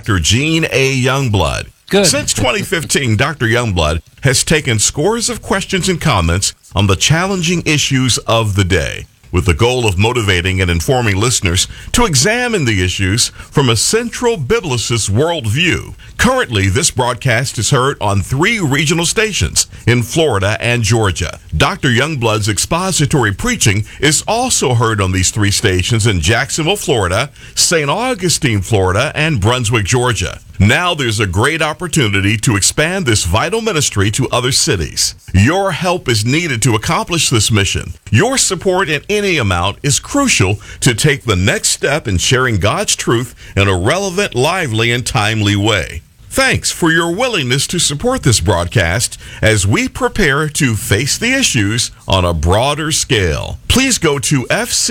Dr. Gene A. Youngblood. Good. Since 2015, Dr. Youngblood has taken scores of questions and comments on the challenging issues of the day, with the goal of motivating and informing listeners to examine the issues from a central biblicist worldview. Currently, this broadcast is heard on 3 regional stations in Florida and Georgia. Dr. Youngblood's expository preaching is also heard on these 3 stations in Jacksonville, Florida, St. Augustine, Florida, and Brunswick, Georgia. Now there's a great opportunity to expand this vital ministry to other cities. Your help is needed to accomplish this mission. Your support in any amount is crucial to take the next step in sharing God's truth in a relevant, lively, and timely way. Thanks for your willingness to support this broadcast as we prepare to face the issues on a broader scale. Please go to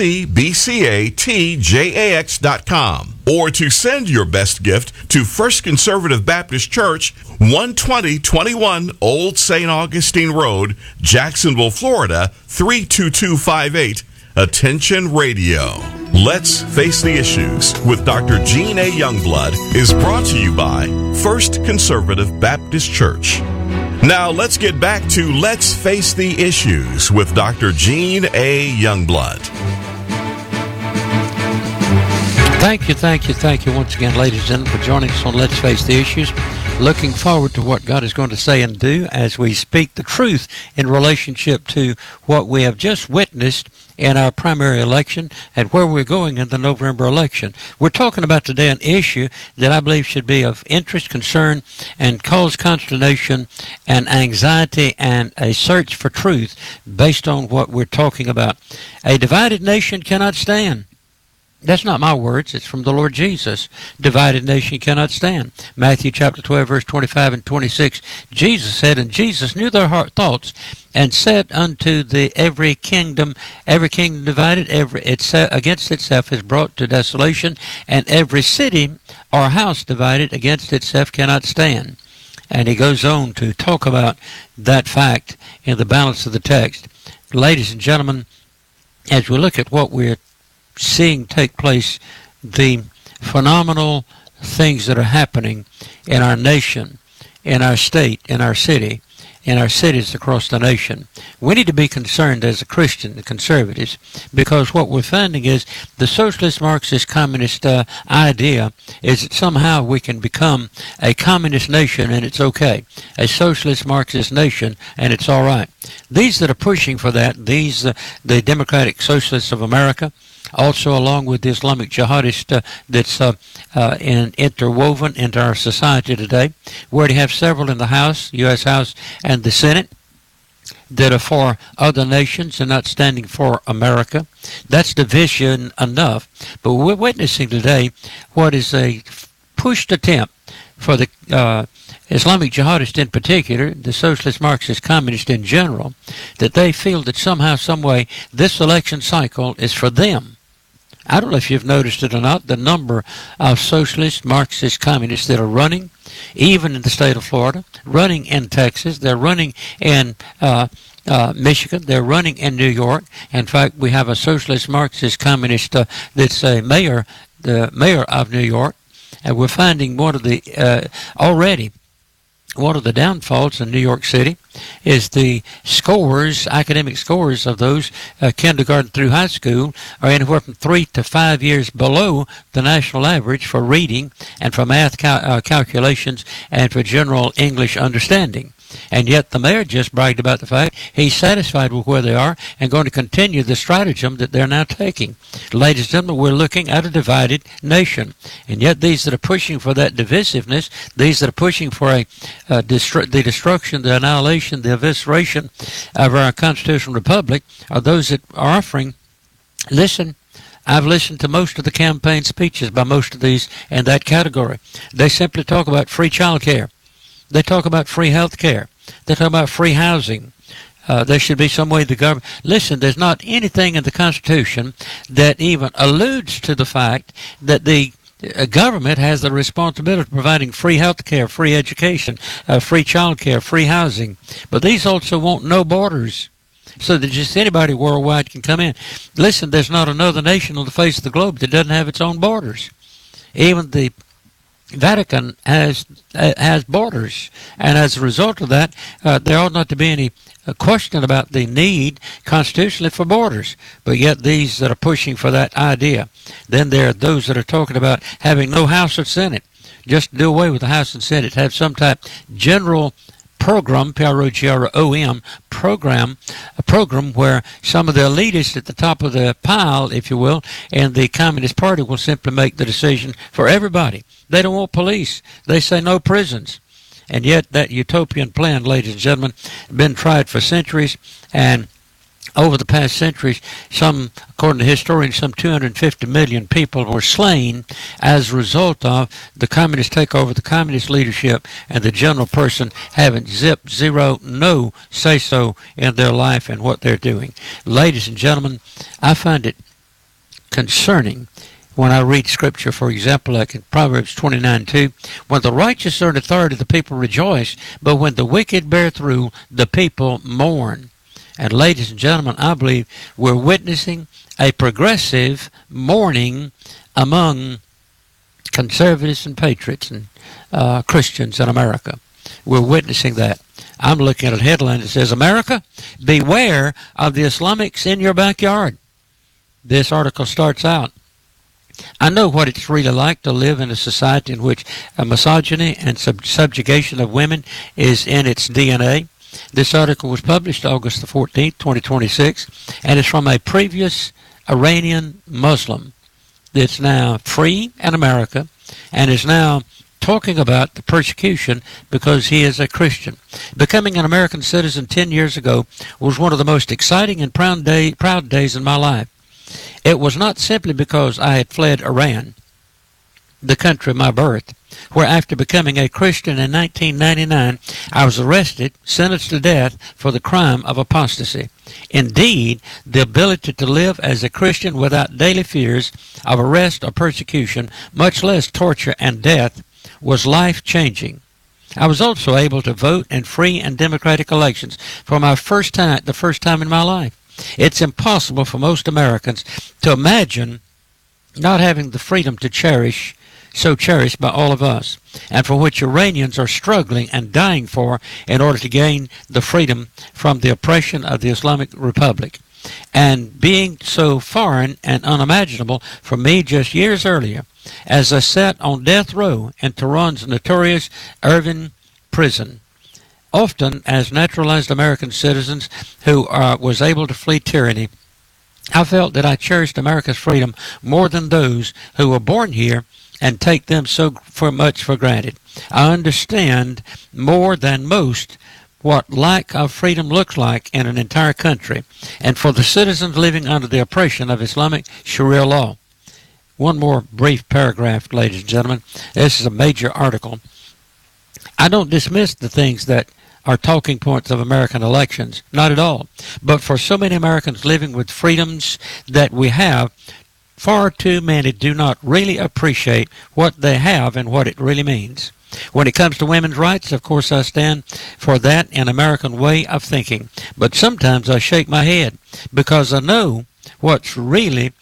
fcbcatjax.com or to send your best gift to First Conservative Baptist Church, 12021 Old St. Augustine Road, Jacksonville, Florida, 32258. Attention Radio. Let's Face the Issues with Dr. Gene A. Youngblood is brought to you by First Conservative Baptist Church. Now let's get back to Let's Face the Issues with Dr. Gene A. Youngblood. Thank you once again, ladies and gentlemen, for joining us on Let's Face the Issues. Looking forward to what God is going to say and do as we speak the truth in relationship to what we have just witnessed in our primary election and where we're going in the November election. We're talking about today an issue that I believe should be of interest, concern, and cause consternation and anxiety and a search for truth based on what we're talking about. A divided nation cannot stand. That's not my words. It's from the Lord Jesus. Divided nation cannot stand. Matthew chapter 12, verse 25 and 26. Jesus said, and Jesus knew their heart thoughts, and said unto every kingdom divided, against itself is brought to desolation, and every city or house divided against itself cannot stand. And he goes on to talk about that fact in the balance of the text. Ladies and gentlemen, as we look at what we're seeing take place, the phenomenal things that are happening in our nation, in our state, in our city, in our cities across the nation. We need to be concerned as a Christian, the conservatives, because what we're finding is the socialist, Marxist, communist idea is that somehow we can become a communist nation and it's okay. A socialist, Marxist nation and it's all right. These that are pushing for that, the Democratic Socialists of America, also along with the Islamic jihadist that's interwoven into our society today. We already have several in the House, U.S. House, and the Senate that are for other nations and not standing for America. That's division enough. But we're witnessing today what is a pushed attempt for the Islamic jihadist in particular, the socialist, Marxist, communist in general, that they feel that somehow, some way, this election cycle is for them. I don't know if you've noticed it or not, the number of socialist, Marxist, communists that are running, even in the state of Florida, running in Texas, they're running in Michigan, they're running in New York. In fact, we have a socialist, Marxist, communist that's the mayor of New York, and we're finding one of the downfalls in New York City is the academic scores of those kindergarten through high school are anywhere from 3 to 5 years below the national average for reading and for math calculations and for general English understanding. And yet the mayor just bragged about the fact he's satisfied with where they are and going to continue the stratagem that they're now taking. Ladies and gentlemen, we're looking at a divided nation. And yet these that are pushing for that divisiveness, these that are pushing for the destruction, the annihilation, the evisceration of our constitutional republic are those that are offering, listen, I've listened to most of the campaign speeches by most of these in that category. They simply talk about free child care. They talk about free health care. They talk about free housing. There should be some way the government... Listen, there's not anything in the Constitution that even alludes to the fact that the government has the responsibility of providing free health care, free education, free child care, free housing. But these also want no borders, so that just anybody worldwide can come in. Listen, there's not another nation on the face of the globe that doesn't have its own borders. Even the Vatican has borders, and as a result of that, there ought not to be any question about the need constitutionally for borders. But yet these that are pushing for that idea, then there are those that are talking about having no House or Senate, just do away with the House and Senate, have some type general program, PROGROM program, a program where some of the elitists at the top of the pile, if you will, and the Communist Party will simply make the decision for everybody. They don't want police. They say no prisons. And yet that utopian plan, ladies and gentlemen, been tried for centuries, and over the past centuries, according to historians, some 250 million people were slain as a result of the communist takeover, the communist leadership, and the general person having no say-so in their life and what they're doing. Ladies and gentlemen, I find it concerning when I read Scripture, for example, like in Proverbs 29:2, when the righteous are in authority, the people rejoice, but when the wicked bear rule, the people mourn. And ladies and gentlemen, I believe we're witnessing a progressive mourning among conservatives and patriots and Christians in America. We're witnessing that. I'm looking at a headline that says, America, beware of the Islamics in your backyard. This article starts out, I know what it's really like to live in a society in which misogyny and subjugation of women is in its DNA. This article was published August the 14th, 2026, and it's from a previous Iranian Muslim that's now free in America and is now talking about the persecution because he is a Christian. Becoming an American citizen 10 years ago was one of the most exciting and proud days in my life. It was not simply because I had fled Iran, the country of my birth, where after becoming a Christian in 1999, I was arrested, sentenced to death for the crime of apostasy. Indeed, the ability to live as a Christian without daily fears of arrest or persecution, much less torture and death, was life-changing. I was also able to vote in free and democratic elections for the first time in my life. It's impossible for most Americans to imagine not having the freedom to cherish, so cherished by all of us, and for which Iranians are struggling and dying for in order to gain the freedom from the oppression of the Islamic Republic. And being so foreign and unimaginable for me just years earlier, as I sat on death row in Tehran's notorious Evin prison, often as naturalized American citizens who was able to flee tyranny, I felt that I cherished America's freedom more than those who were born here and take them so much for granted. I understand more than most what lack of freedom looks like in an entire country, and for the citizens living under the oppression of Islamic Sharia law. One more brief paragraph, ladies and gentlemen. This is a major article. I don't dismiss the things that are talking points of American elections, not at all. But for so many Americans living with freedoms that we have, far too many do not really appreciate what they have and what it really means. When it comes to women's rights, of course, I stand for that in American way of thinking. But sometimes I shake my head because I know what it's really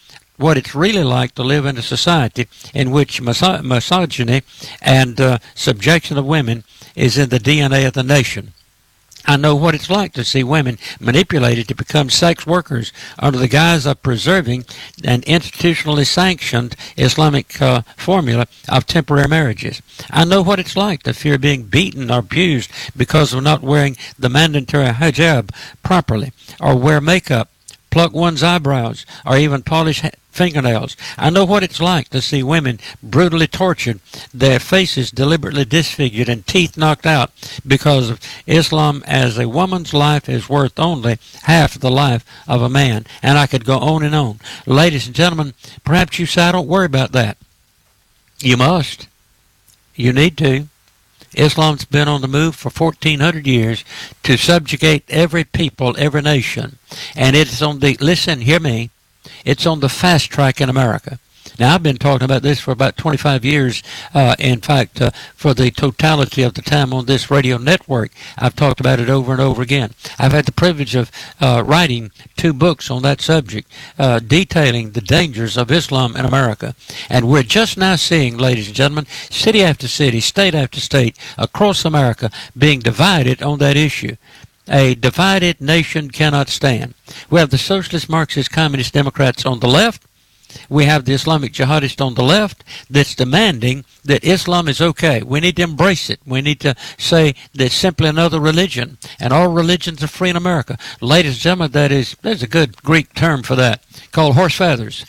like to live in a society in which misogyny and subjection of women is in the DNA of the nation. I know what it's like to see women manipulated to become sex workers under the guise of preserving an institutionally sanctioned Islamic formula of temporary marriages. I know what it's like to fear being beaten or abused because of not wearing the mandatory hijab properly, or wear makeup, pluck one's eyebrows, or even polish fingernails. I know what it's like to see women brutally tortured, their faces deliberately disfigured, and teeth knocked out because of Islam, as a woman's life is worth only half the life of a man. And I could go on and on. Ladies and gentlemen, perhaps you say, I don't worry about that. You must. You need to. Islam's been on the move for 1,400 years to subjugate every people, every nation. And it's on the, listen, hear me, it's on the fast track in America. Now, I've been talking about this for about 25 years. In fact, for the totality of the time on this radio network, I've talked about it over and over again. I've had the privilege of writing 2 books on that subject, detailing the dangers of Islam in America. And we're just now seeing, ladies and gentlemen, city after city, state after state, across America, being divided on that issue. A divided nation cannot stand. We have the socialist, Marxist, communist Democrats on the left. We have the Islamic jihadist on the left that's demanding that Islam is okay. We need to embrace it. We need to say that it's simply another religion, and all religions are free in America. Ladies and gentlemen, there's a good Greek term for that, called horse feathers.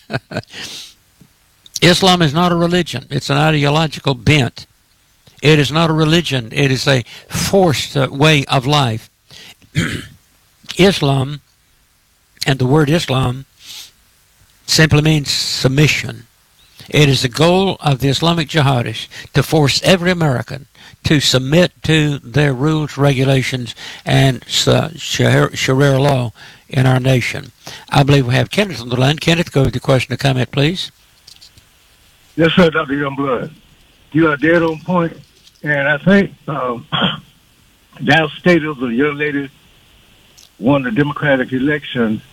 Islam is not a religion. It's an ideological bent. It is not a religion. It is a forced way of life. Islam, and the word Islam, simply means submission. It is the goal of the Islamic jihadists to force every American to submit to their rules, regulations, and Sharia law in our nation. I believe we have Kenneth on the line. Kenneth, go with your question or comment, please. Yes, sir, Dr. Youngblood. You are dead on point. And I think Dallas State is a young lady won the Democratic election,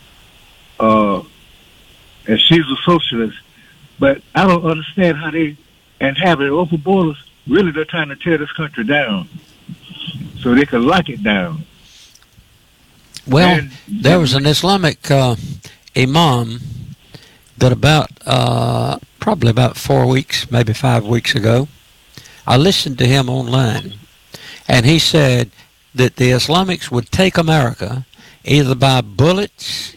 and she's a socialist. But I don't understand how they, and having open borders, really they're trying to tear this country down so they can lock it down. Well, there was an Islamic imam that probably about 4 weeks, maybe 5 weeks ago, I listened to him online, and he said that the Islamics would take America either by bullets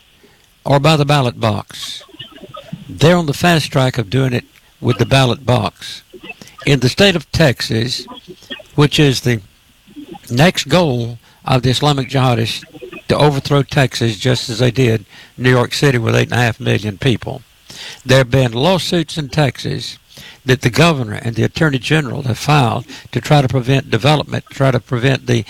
or by the ballot box. They're on the fast track of doing it with the ballot box. In the state of Texas, which is the next goal of the Islamic jihadists to overthrow Texas just as they did New York City with 8.5 million people, there have been lawsuits in Texas that the governor and the attorney general have filed to try to prevent development, try to prevent the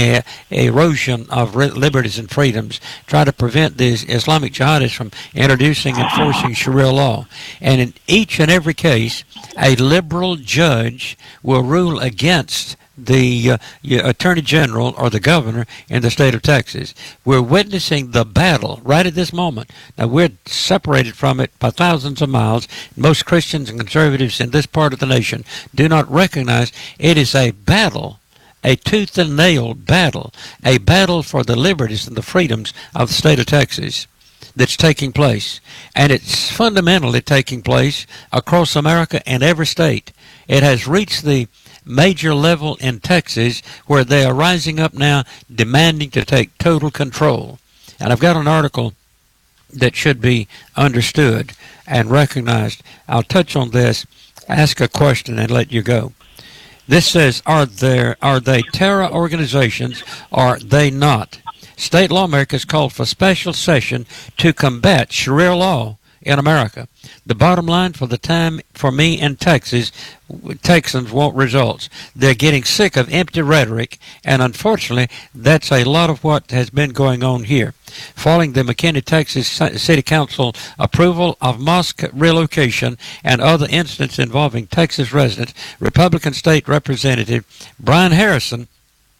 erosion of liberties and freedoms, try to prevent these Islamic jihadists from introducing and enforcing Sharia law. And in each and every case, a liberal judge will rule against the attorney general or the governor in the state of Texas. We're witnessing the battle right at this moment. Now, we're separated from it by thousands of miles. Most Christians and conservatives in this part of the nation do not recognize it is a battle, a tooth and nail battle, a battle for the liberties and the freedoms of the state of Texas that's taking place. And it's fundamentally taking place across America and every state. It has reached the major level in Texas where they are rising up now demanding to take total control. And I've got an article that should be understood and recognized. I'll touch on this, ask a question, and let you go. This says, are they terror organizations or are they not? State lawmakers called for special session to combat Sharia law in America. The bottom line for the time for me in Texas, Texans want results. They're getting sick of empty rhetoric, and unfortunately, that's a lot of what has been going on here. Following the McKinney, Texas City Council approval of mosque relocation and other incidents involving Texas residents, Republican State Representative Brian Harrison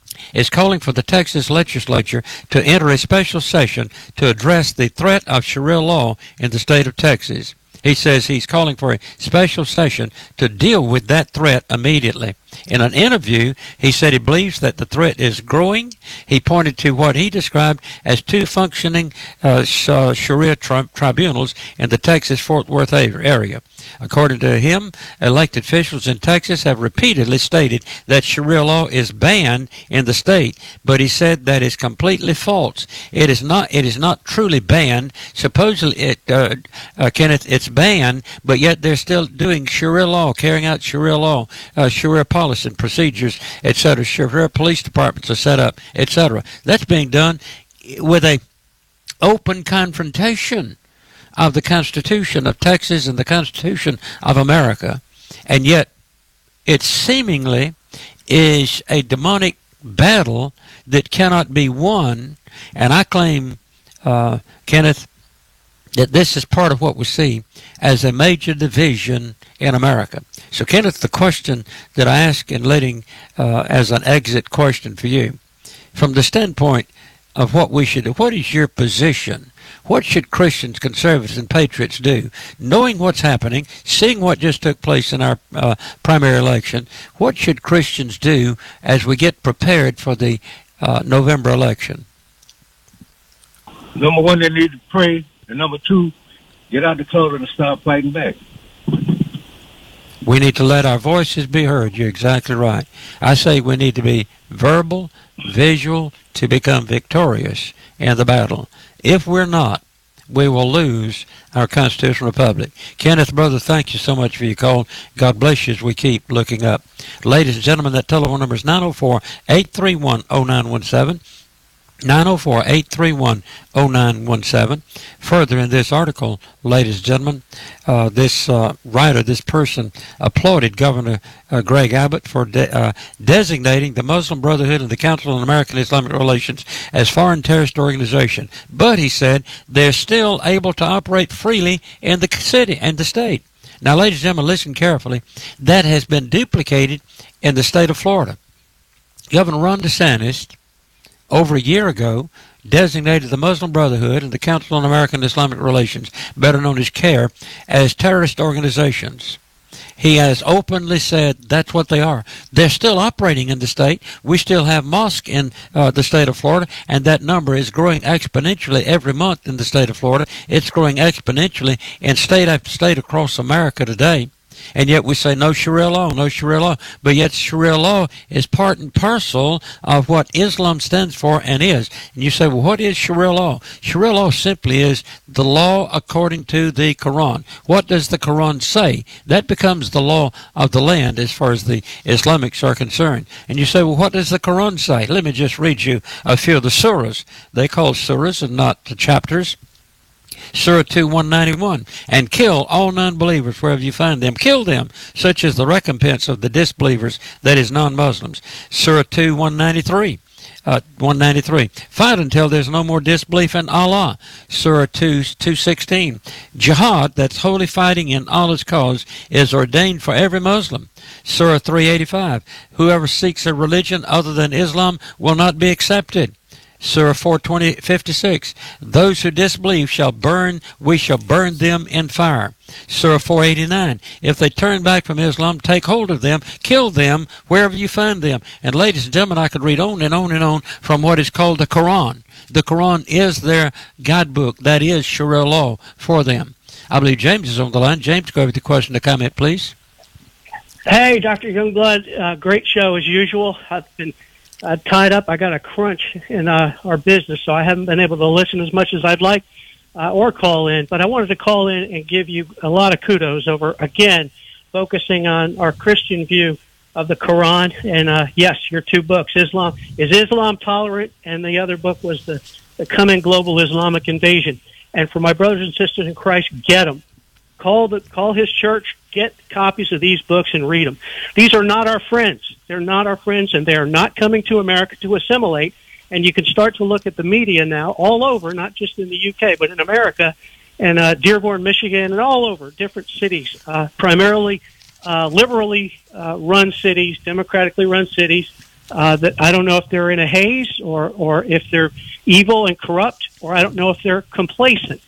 is calling for the Texas legislature to enter a special session to address the threat of Sharia law in the state of Texas. He says he's calling for a special session to deal with that threat immediately. In an interview, he said he believes that the threat is growing. He pointed to what he described as 2 functioning Sharia tribunals in the Texas-Fort Worth area. According to him, elected officials in Texas have repeatedly stated that Sharia law is banned in the state, but he said that is completely false. It is not truly banned. Supposedly, Kenneth, it's banned, but yet they're still doing Sharia law, carrying out Sharia law, Sharia policy and procedures, etc. Sharia police departments are set up, etc. That's being done with a open confrontation of the Constitution of Texas and the Constitution of America, and yet it seemingly is a demonic battle that cannot be won. And I claim, Kenneth, that this is part of what we see as a major division in America. So, Kenneth, the question that I ask in leading as an exit question for you, from the standpoint of what we should do, what is your position? What should Christians, conservatives, and patriots do? Knowing what's happening, seeing what just took place in our primary election, what should Christians do as we get prepared for the November election? Number one, they need to pray. And number two, get out the closet and start fighting back. We need to let our voices be heard. You're exactly right. I say we need to be verbal, visual, to become victorious in the battle. If we're not, we will lose our constitutional republic. Kenneth, brother, thank you so much for your call. God bless you as we keep looking up. Ladies and gentlemen, that telephone number is 904-831-0917. 904-831-0917. Further in this article, ladies and gentlemen, this writer, this person, applauded Governor Greg Abbott for designating the Muslim Brotherhood and the Council on American Islamic Relations as foreign terrorist organization. But, he said, they're still able to operate freely in the city and the state. Now, ladies and gentlemen, listen carefully. That has been duplicated in the state of Florida. Governor Ron DeSantis, over a year ago, designated the Muslim Brotherhood and the Council on American Islamic Relations, better known as CAIR, as terrorist organizations. He has openly said that's what they are. They're still operating in the state. We still have mosques in the state of Florida, and that number is growing exponentially every month in the state of Florida. It's growing exponentially in state after state across America today. And yet we say no Sharia law, no Sharia law. But yet Sharia law is part and parcel of what Islam stands for and is. And you say, well, what is Sharia law? Sharia law simply is the law according to the Quran. What does the Quran say? That becomes the law of the land as far as the Islamics are concerned. And you say, well, what does the Quran say? Let me just read you a few of the surahs. They call surahs and not the chapters. Surah 2:191, and kill all non-believers wherever you find them. Kill them, such as the recompense of the disbelievers, that is, non-Muslims. Surah 2:193. 193. Fight until there's no more disbelief in Allah. Surah 2:16. Jihad, that's holy fighting in Allah's cause, is ordained for every Muslim. Surah 385. Whoever seeks a religion other than Islam will not be accepted. Surah 4:56. Those who disbelieve we shall burn them in fire. Surah 4:89. If they turn back from Islam, take hold of them, kill them wherever you find them. And ladies and gentlemen, I could read on and on and on from what is called the Quran. The Quran is their guidebook. That is Sharia law for them. I believe James is on the line. James, go over the question to comment, please. Hey, Dr. Youngblood, great show as usual. I've been tied up. I got a crunch in our business, so I haven't been able to listen as much as I'd like or call in. But I wanted to call in and give you a lot of kudos over, again, focusing on our Christian view of the Quran. And, yes, your two books, Is Islam Tolerant? And the other book was the Coming Global Islamic Invasion. And for my brothers and sisters in Christ, get them. Call his church, get copies of these books and read them. These are not our friends. They're not our friends, and they are not coming to America to assimilate. And you can start to look at the media now all over, not just in the UK, but in America, and Dearborn, Michigan, and all over, different cities, primarily liberally run cities, democratically run cities, that I don't know if they're in a haze or if they're evil and corrupt, or I don't know if they're complacent.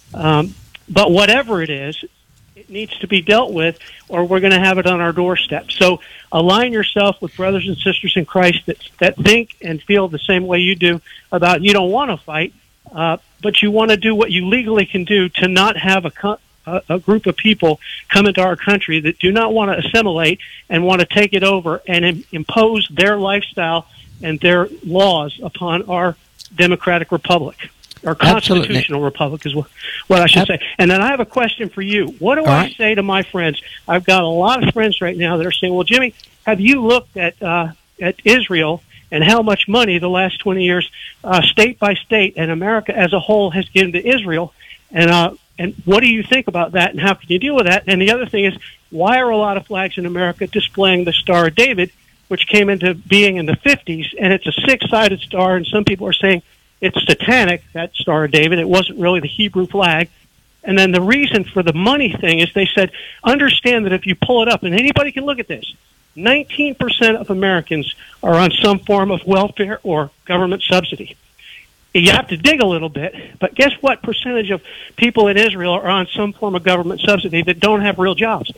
But whatever it is, it needs to be dealt with, or we're going to have it on our doorstep. So align yourself with brothers and sisters in Christ that think and feel the same way you do about you don't want to fight, but you want to do what you legally can do to not have a group of people come into our country that do not want to assimilate and want to take it over and impose their lifestyle and their laws upon our democratic republic. Or constitutional republic is what I should say. And then I have a question for you. What do I say to my friends? I've got a lot of friends right now that are saying, well, Jimmy, have you looked at Israel and how much money the last 20 years, state by state, and America as a whole has given to Israel? And what do you think about that, and how can you deal with that? And the other thing is, why are a lot of flags in America displaying the Star of David, which came into being in the 50s, and it's a six-sided star, and some people are saying it's satanic, that Star of David. It wasn't really the Hebrew flag. And then the reason for the money thing is they said, understand that if you pull it up, and anybody can look at this, 19% of Americans are on some form of welfare or government subsidy. You have to dig a little bit, but guess what percentage of people in Israel are on some form of government subsidy that don't have real jobs?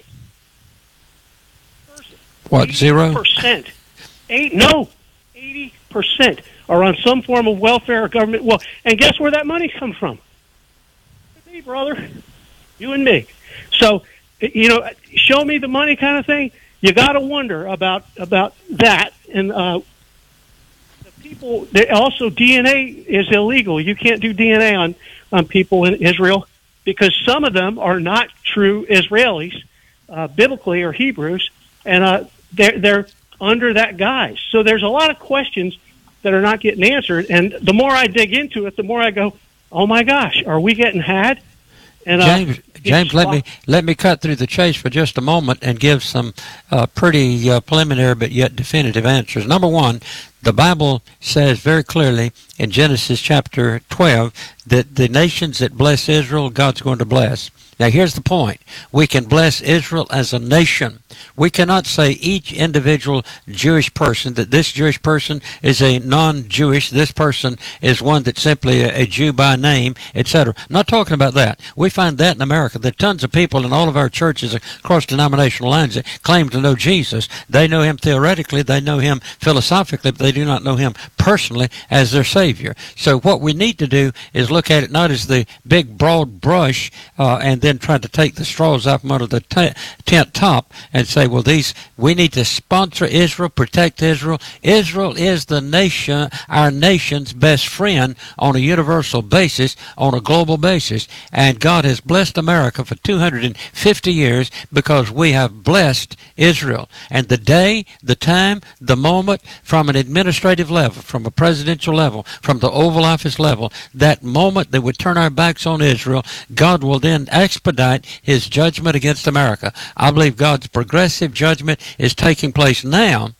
What, 0? 80%. 80% are on some form of welfare or government. Well, and guess where that money comes from? Me, brother. You and me. So, show me the money kind of thing. You got to wonder about that. And the people, also DNA is illegal. You can't do DNA on people in Israel because some of them are not true Israelis, biblically, or Hebrews, and they're under that guise. So there's a lot of questions that are not getting answered. And the more I dig into it, the more I go, oh my gosh, are we getting had? And James, let me cut through the chase for just a moment and give some pretty preliminary but yet definitive answers. Number one, the Bible says very clearly in Genesis chapter 12 that the nations that bless Israel, God's going to bless. Now, here's the point. We can bless Israel as a nation. We cannot say each individual Jewish person that this Jewish person is a non-Jewish, this person is one that's simply a Jew by name, etc. Not talking about that. We find that in America. There are tons of people in all of our churches across denominational lines that claim to know Jesus. They know him theoretically, they know him philosophically, but they do not know him personally as their Savior. So what we need to do is look at it not as the big broad brush and then try to take the straws out from under the tent top and say, well, we need to sponsor Israel, protect Israel. Israel is the nation, our nation's best friend on a universal basis, on a global basis. And God has blessed America for 250 years because we have blessed Israel. And the day, the time, the moment, from an administrative level, from a presidential level, from the Oval Office level, that moment that we turn our backs on Israel, God will then expedite his judgment against America. I believe God's progressive judgment is taking place now,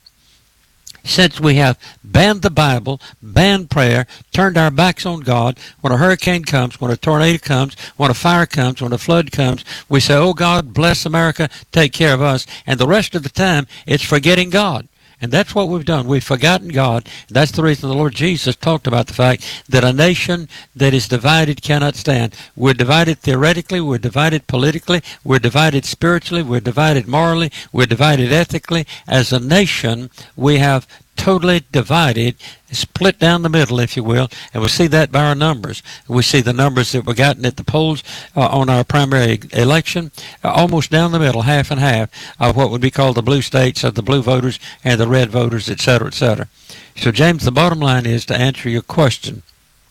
since we have banned the Bible, banned prayer, turned our backs on God. When a hurricane comes, when a tornado comes, when a fire comes, when a flood comes, we say, oh God, bless America, take care of us. And the rest of the time, it's forgetting God. And that's what we've done. We've forgotten God. That's the reason the Lord Jesus talked about the fact that a nation that is divided cannot stand. We're divided theoretically. We're divided politically. We're divided spiritually. We're divided morally. We're divided ethically. As a nation, we have totally divided, split down the middle, if you will, and we see that by our numbers. We see the numbers that were gotten at the polls on our primary election, almost down the middle, half and half, of what would be called the blue states, of the blue voters and the red voters, etc., etc. So, James, the bottom line is, to answer your question,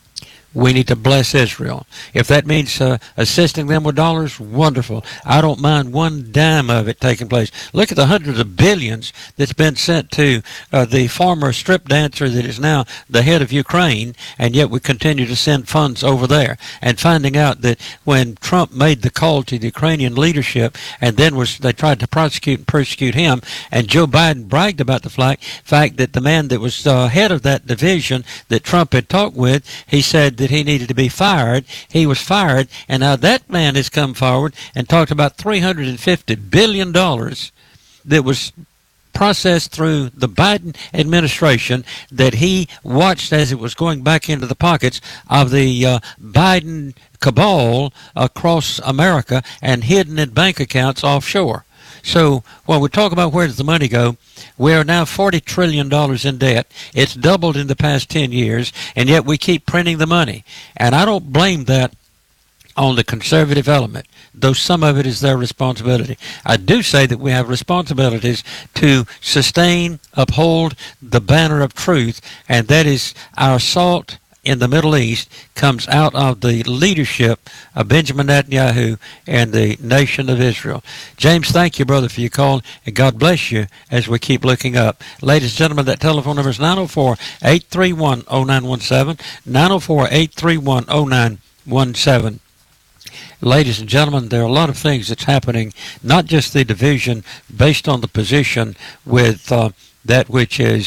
we need to bless Israel. If that means assisting them with dollars, wonderful. I don't mind one dime of it taking place. Look at the hundreds of billions that's been sent to the former strip dancer that is now the head of Ukraine, and yet we continue to send funds over there. And finding out that when Trump made the call to the Ukrainian leadership, and then they tried to prosecute and persecute him, and Joe Biden bragged about the fact that the man that was head of that division that Trump had talked with, he said that he needed to be fired. He was fired, and now that man has come forward and talked about $350 billion that was processed through the Biden administration that he watched as it was going back into the pockets of the Biden cabal across America and hidden in bank accounts offshore. So when we talk about where does the money go, we are now $40 trillion in debt. It's doubled in the past 10 years, and yet we keep printing the money. And I don't blame that on the conservative element, though some of it is their responsibility. I do say that we have responsibilities to sustain, uphold the banner of truth, and that is our salt in the Middle East comes out of the leadership of Benjamin Netanyahu and the nation of Israel. James, thank you, brother, for your call, and God bless you as we keep looking up. Ladies and gentlemen, that telephone number is 904-831-0917, 904-831-0917. Ladies and gentlemen, there are a lot of things that's happening, not just the division based on the position with that which is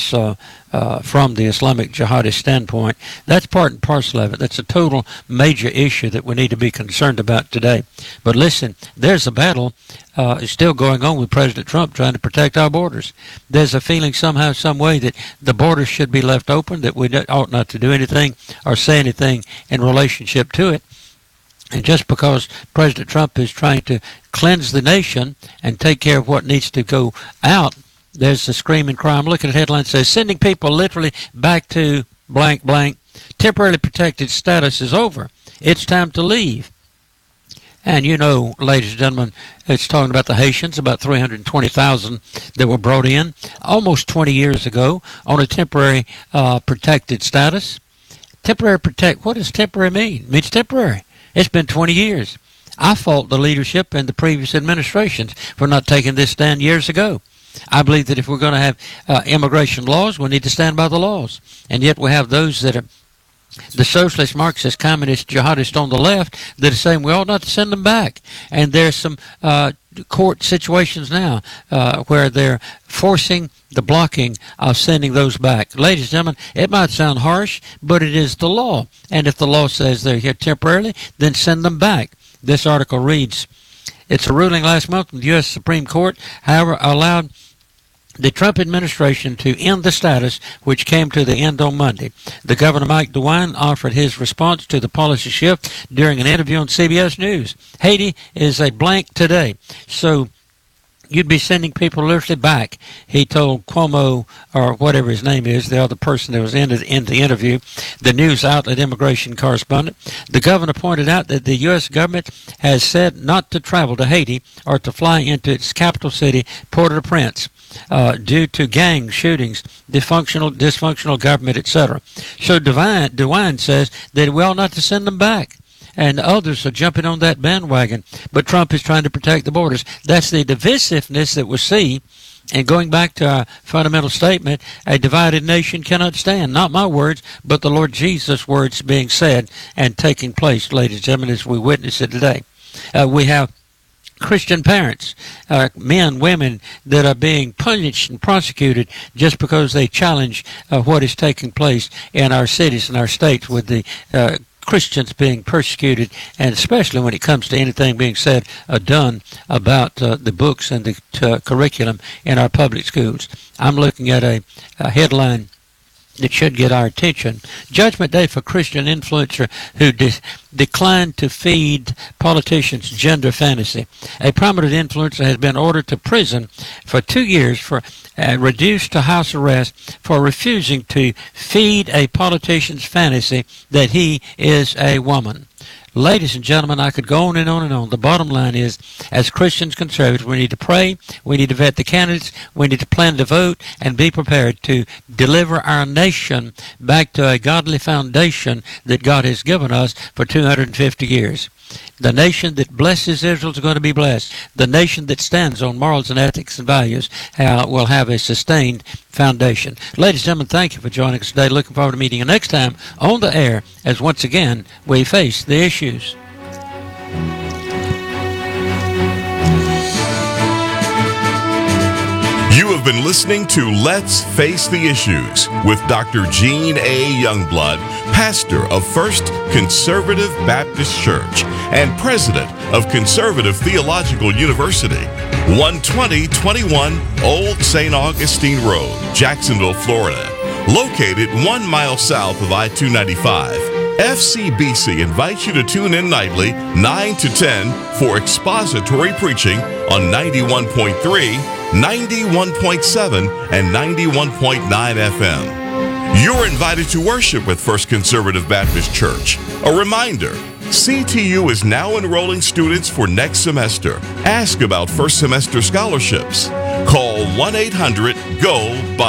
from the Islamic jihadist standpoint. That's part and parcel of it. That's a total major issue that we need to be concerned about today. But listen, there's a battle still going on with President Trump trying to protect our borders. There's a feeling somehow, some way that the borders should be left open, that we ought not to do anything or say anything in relationship to it. And just because President Trump is trying to cleanse the nation and take care of what needs to go out, there's a scream and cry. I'm looking at headlines that says sending people literally back to blank blank. Temporarily protected status is over. It's time to leave. And you know, ladies and gentlemen, it's talking about the Haitians, about 320,000 that were brought in almost 20 years ago on a temporary protected status. Temporary protect. What does temporary mean? It means temporary. It's been 20 years. I fault the leadership and the previous administrations for not taking this stand years ago. I believe that if we're going to have immigration laws, we need to stand by the laws. And yet we have those that are the socialist, Marxist, communist, jihadist on the left that are saying we ought not to send them back. And there's some court situations now where they're forcing the blocking of sending those back. Ladies and gentlemen, it might sound harsh, but it is the law. And if the law says they're here temporarily, then send them back. This article reads, it's a ruling last month from the U.S. Supreme Court, however, allowed the Trump administration to end the status, which came to the end on Monday. The Governor Mike DeWine offered his response to the policy shift during an interview on CBS News. Haiti is a blank today, so you'd be sending people literally back, he told Cuomo, or whatever his name is, the other person that was in the interview, the news outlet immigration correspondent. The governor pointed out that the U.S. government has said not to travel to Haiti or to fly into its capital city, Port-au-Prince, due to gang shootings, dysfunctional government, etc. So DeWine says that we ought not to send them back. And others are jumping on that bandwagon. But Trump is trying to protect the borders. That's the divisiveness that we see. And going back to our fundamental statement, a divided nation cannot stand. Not my words, but the Lord Jesus' words being said and taking place, ladies and gentlemen, as we witness it today. We have Christian parents, men, women that are being punished and prosecuted just because they challenge what is taking place in our cities and our states with the Christians being persecuted, and especially when it comes to anything being said or done about the books and the curriculum in our public schools. I'm looking at a headline that should get our attention. Judgment Day for Christian influencer who declined to feed politicians gender fantasy. A prominent influencer has been ordered to prison for 2 years for reduced to house arrest for refusing to feed a politician's fantasy that he is a woman. Ladies and gentlemen, I could go on and on and on. The bottom line is, as Christians, conservatives, we need to pray, we need to vet the candidates, we need to plan to vote, and be prepared to deliver our nation back to a godly foundation that God has given us for 250 years. The nation that blesses Israel is going to be blessed. The nation that stands on morals and ethics and values will have a sustained foundation. Ladies and gentlemen, thank you for joining us today. Looking forward to meeting you next time on the air as once again we face the issues. You have been listening to Let's Face the Issues with Dr. Gene A. Youngblood, pastor of First Conservative Baptist Church and president of Conservative Theological University, 12021 Old St. Augustine Road, Jacksonville, Florida. Located 1 mile south of I-295, FCBC invites you to tune in nightly 9 to 10 for expository preaching on 91.3, 91.7, and 91.9 FM. You're invited to worship with First Conservative Baptist Church. A reminder, CTU is now enrolling students for next semester. Ask about first semester scholarships. Call 1-800-GO-BY